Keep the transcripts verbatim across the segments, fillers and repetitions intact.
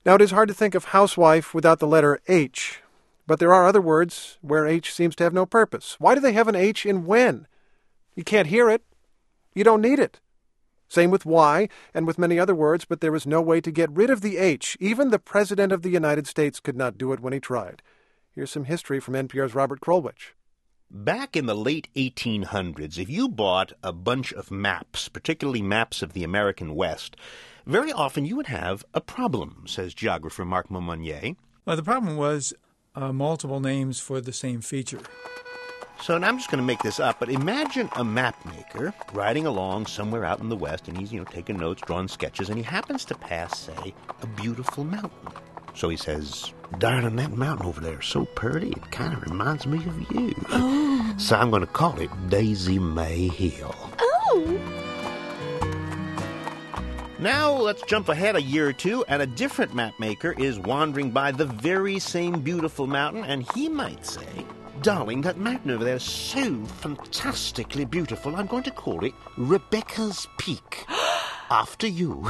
Now, it is hard to think of housewife without the letter H, but there are other words where H seems to have no purpose. Why do they have an H in when? You can't hear it. You don't need it. Same with Y and with many other words, but there is no way to get rid of the H. Even the President of the United States could not do it when he tried. Here's some history from N P R's Robert Krulwich. Back in the late eighteen hundreds, if you bought a bunch of maps, particularly maps of the American West, very often you would have a problem, says geographer Marc Momonier. Well, the problem was uh, multiple names for the same feature. So now I'm just going to make this up, but imagine a map maker riding along somewhere out in the West, and he's, you know, taking notes, drawing sketches, and he happens to pass, say, a beautiful mountain. So he says, darling, that mountain over there is so pretty, it kind of reminds me of you. Oh. So I'm going to call it Daisy May Hill. Oh! Now let's jump ahead a year or two, and a different map maker is wandering by the very same beautiful mountain, and he might say, darling, that mountain over there is so fantastically beautiful, I'm going to call it Rebecca's Peak. After you.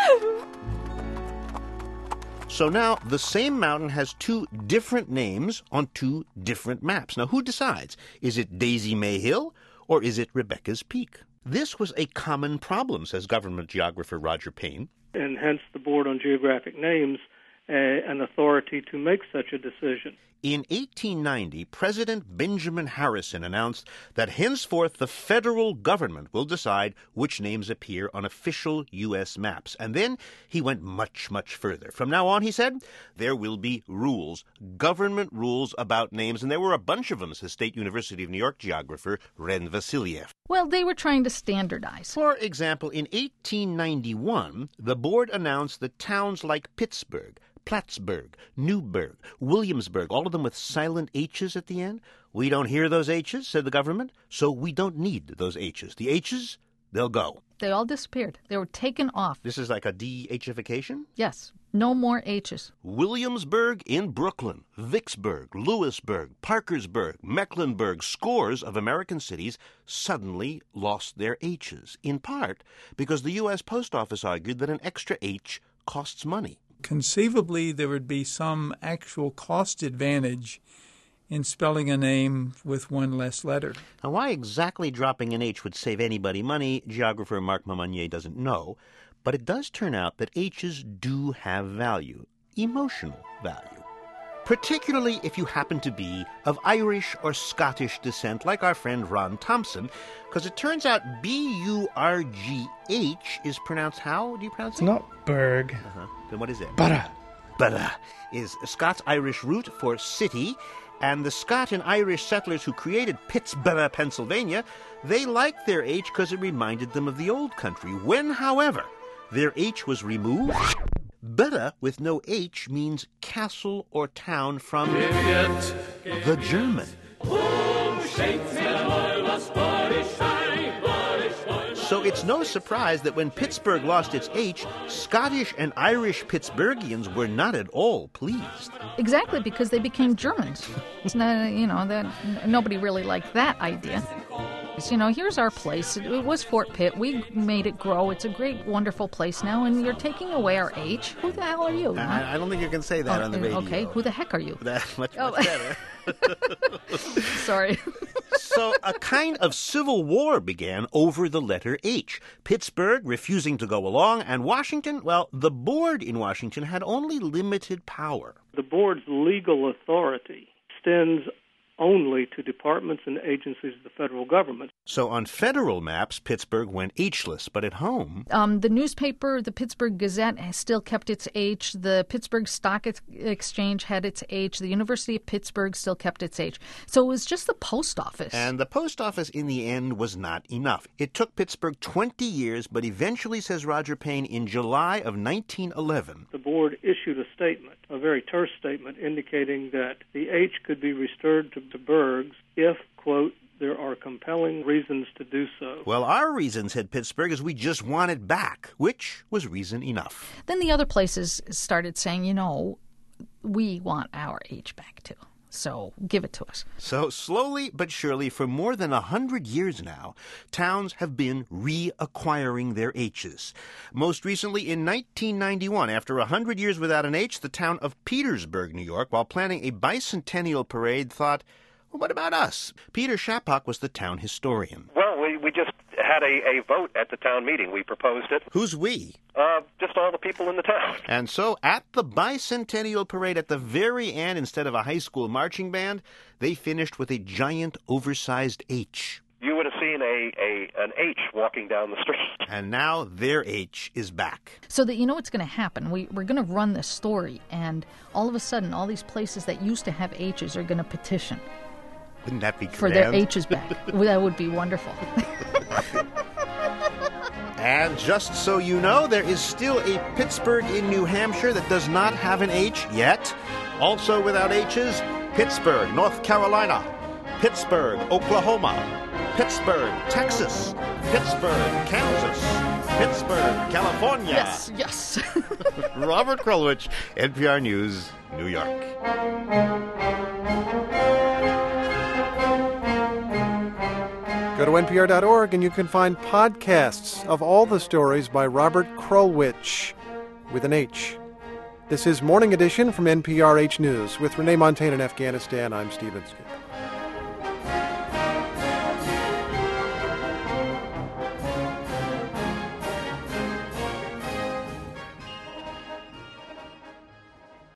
So now the same mountain has two different names on two different maps. Now who decides? Is it Daisy May Hill or is it Rebecca's Peak? This was a common problem, says government geographer Roger Payne. And hence the Board on Geographic Names uh, an authority to make such a decision. In eighteen ninety, President Benjamin Harrison announced that henceforth the federal government will decide which names appear on official U S maps. And then he went much, much further. From now on, he said, there will be rules, government rules about names, and there were a bunch of them, says State University of New York geographer Ren Vassiliev. Well, they were trying to standardize. For example, in eighteen ninety-one, the board announced that towns like Pittsburgh, Plattsburgh, Newburgh, Williamsburg, all of them with silent H's at the end. We don't hear those H's, said the government, so we don't need those H's. The H's, they'll go. They all disappeared. They were taken off. This is like a de-Hification? Yes. No more H's. Williamsburg in Brooklyn, Vicksburg, Lewisburg, Parkersburg, Mecklenburg, scores of American cities suddenly lost their H's, in part because the U S Post Office argued that an extra H costs money. Conceivably, there would be some actual cost advantage in spelling a name with one less letter. Now, why exactly dropping an H would save anybody money, geographer Marc Momonier doesn't know, but it does turn out that H's do have value, emotional value. Particularly if you happen to be of Irish or Scottish descent, like our friend Ron Thompson, because it turns out B U R G H is pronounced how? Do you pronounce it? Not Berg. Uh-huh. Then what is it? Borough. Borough is a Scots-Irish root for city, and the Scot and Irish settlers who created Pittsburgh, Pennsylvania, they liked their H because it reminded them of the old country. When, however, their H was removed, Borough with no H means castle or town from the German. So it's no surprise that when Pittsburgh lost its H, Scottish and Irish Pittsburghians were not at all pleased. Exactly, because they became Germans. It's not, you know, that nobody really liked that idea. You know, here's our place. It was Fort Pitt. We made it grow. It's a great, wonderful place now, and you're taking away our H. Who the hell are you? Huh? I, I don't think you can say that oh, on the radio. Okay, who the heck are you? That's much, oh. much better. Sorry. So a kind of civil war began over the letter H. Pittsburgh refusing to go along, and Washington, well, the board in Washington had only limited power. The board's legal authority extends only to departments and agencies of the federal government. So on federal maps, Pittsburgh went H-less, but at home... Um, the newspaper, the Pittsburgh Gazette, has still kept its H. The Pittsburgh Stock Ex- Exchange had its H. The University of Pittsburgh still kept its H. So it was just the post office. And the post office, in the end, was not enough. It took Pittsburgh twenty years, but eventually, says Roger Payne, in July of nineteen eleven... the board issued a statement, a very terse statement, indicating that the H could be restored to, to Bergs if, quote, there are compelling reasons to do so. Well, our reason, said Pittsburgh, is we just want it back, which was reason enough. Then the other places started saying, you know, we want our H back too. So give it to us. So slowly but surely, for more than a hundred years now, towns have been reacquiring their H's. Most recently in nineteen ninety-one, after a hundred years without an H, the town of Petersburg, New York, while planning a bicentennial parade, thought, well, what about us? Peter Shapak was the town historian. Well, we, we just had a, a vote at the town meeting. We proposed it. Who's we? Uh, just all the people in the town. And so at the bicentennial parade at the very end, instead of a high school marching band, they finished with a giant oversized H. You would have seen a, a an H walking down the street. And now their H is back. So that you know what's going to happen. We, we're going to run this story, and all of a sudden, all these places that used to have H's are going to petition. Wouldn't that be grand? For their H's back. That would be wonderful. And just so you know, there is still a Pittsburgh in New Hampshire that does not have an H yet. Also without H's, Pittsburgh, North Carolina, Pittsburgh, Oklahoma, Pittsburgh, Texas, Pittsburgh, Kansas, Pittsburgh, California. Yes, yes. Robert Krulwich, N P R News, New York. Go to N P R dot org and you can find podcasts of all the stories by Robert Krulwich, with an H. This is Morning Edition from N P R H News. With Renee Montagne in Afghanistan, I'm Stephen Skip.